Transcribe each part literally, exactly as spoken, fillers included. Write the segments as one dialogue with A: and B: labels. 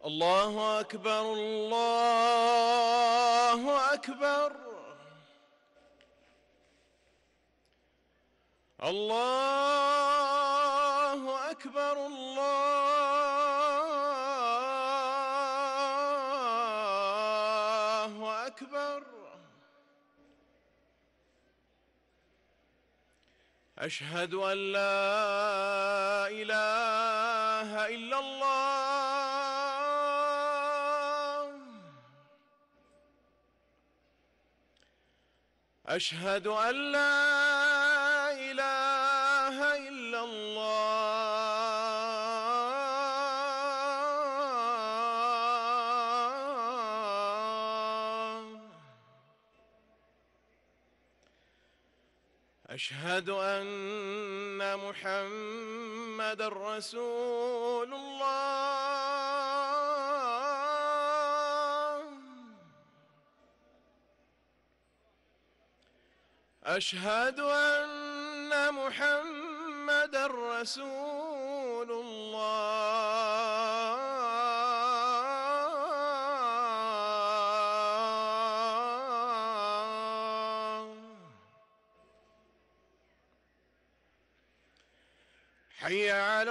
A: الله أكبر الله أكبر الله أكبر الله أكبر. أشهد أن لا إله إلا الله. أشهد أن لا إله إلا الله. أشهد أن محمدًا رسول الله. أشهد أن محمدًا رسول الله. حي على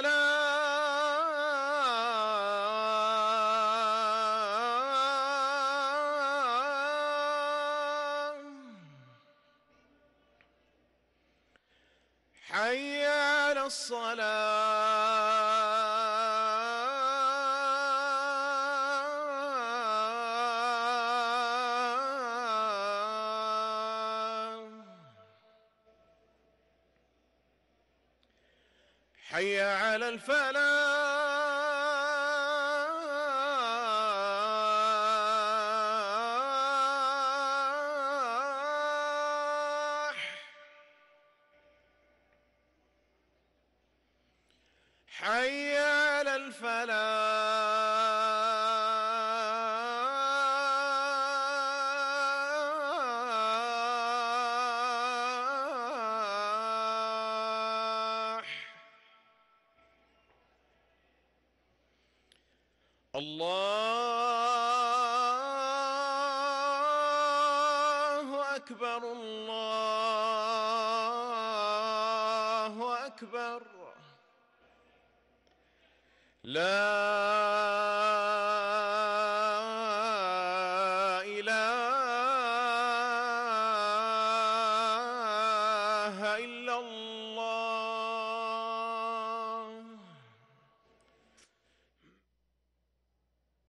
A: الصلاة. حي على الصلاة. حي على الفلاح. حي على الفلاح. الله أكبر الله أكبر. لا